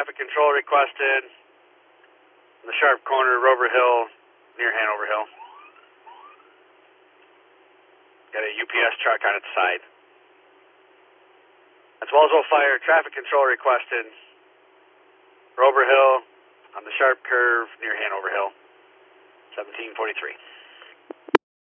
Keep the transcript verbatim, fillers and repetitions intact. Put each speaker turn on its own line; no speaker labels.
traffic control requested in the sharp corner of Rover Hill near Hanover Hill. Got a U P S truck on its side. That's Wellsville Fire, traffic control requested. Rover Hill on the sharp curve near Hanover Hill. seventeen forty-three.